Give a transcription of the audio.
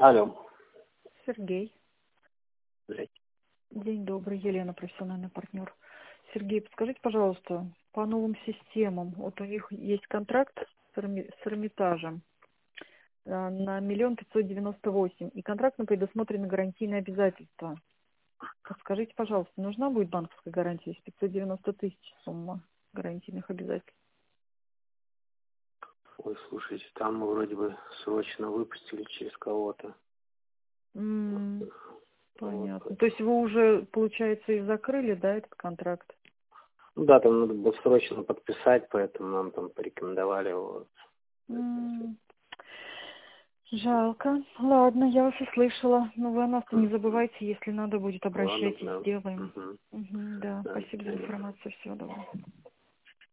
Алло. Сергей. Здрасте. День добрый, Елена, профессиональный партнер. Сергей, подскажите, пожалуйста, по новым системам, вот у них есть контракт с Эрмитажем на 1 598 000, и контрактно предусмотрены гарантийные обязательства. Подскажите, пожалуйста, нужна будет банковская гарантия, если 590 000 сумма гарантийных обязательств? Ой, слушайте, там мы вроде бы срочно выпустили через кого-то. Понятно. Вот. То есть вы уже, получается, и закрыли, да, этот контракт? Ну да, там надо было срочно подписать, поэтому нам там порекомендовали его. Жалко. Ладно, я вас услышала. Но вы о нас не забывайте, если надо будет, Ладно, обращайтесь, да. сделаем. Угу. Да, Да, спасибо за понятно. информацию. Всего доброго.